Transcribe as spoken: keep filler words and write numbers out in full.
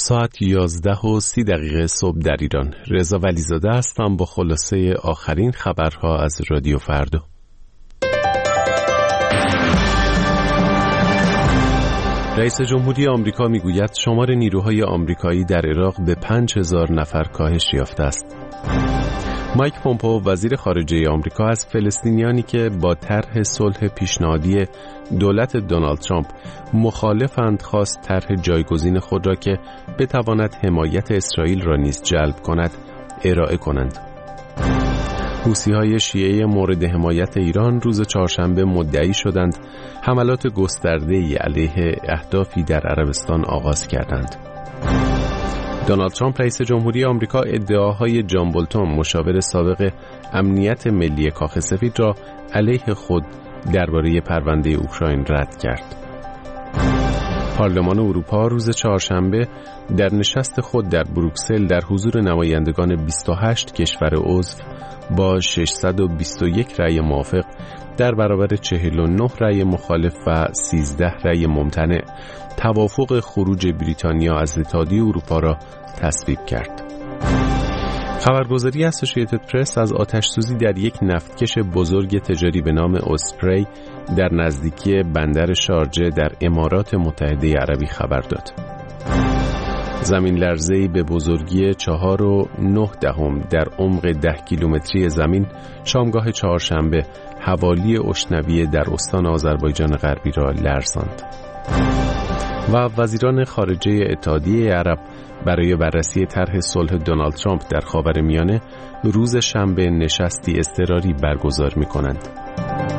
ساعت یازده و سی دقیقه صبح در ایران. رضا ولیزاده هستم با خلاصه آخرین خبرها از رادیو فردا. رئیس جمهوری آمریکا میگوید شمار نیروهای آمریکایی در عراق به پنج هزار نفر کاهش یافته است. مایک پومپئو وزیر خارجه آمریکا از فلسطینیانی که با طرح صلح پیشنهادی دولت دونالد ترامپ مخالفند خواست طرح جایگزین خود را که بتواند حمایت اسرائیل را نیز جلب کند ارائه کنند. حوثی‌های شیعه مورد حمایت ایران روز چهارشنبه مدعی شدند حملات گسترده‌ای علیه اهدافی در عربستان آغاز کردند. دونالد ترامپ رئیس جمهوری آمریکا ادعاهای جان بولتون مشاور سابق امنیت ملی کاخ سفید را علیه خود درباره پرونده اوکراین رد کرد. پارلمان اروپا روز چهارشنبه در نشست خود در بروکسل در حضور نمایندگان بیست و هشت کشور عضو با ششصد و بیست و یک رأی موافق در برابر چهل و نه رأی مخالف و سیزده رأی ممتنع توافق خروج بریتانیا از اتحادیه اروپا را تصویب کرد. خبرگزاری اسوسییتد پرس از آتش‌سوزی در یک نفتکش بزرگ تجاری به نام اسپری در نزدیکی بندر شارجه در امارات متحده عربی خبر داد. زمین لرزه‌ای به بزرگی چهار و نه دهم در عمق ده کیلومتری زمین شامگاه چهارشنبه حوالی اشنویه در استان آذربایجان غربی را لرزاند. و وزیران خارجه اتحادیه عرب برای بررسی طرح صلح دونالد ترامپ در خاورمیانه روز شنبه نشستی اضطراری برگزار می‌کنند.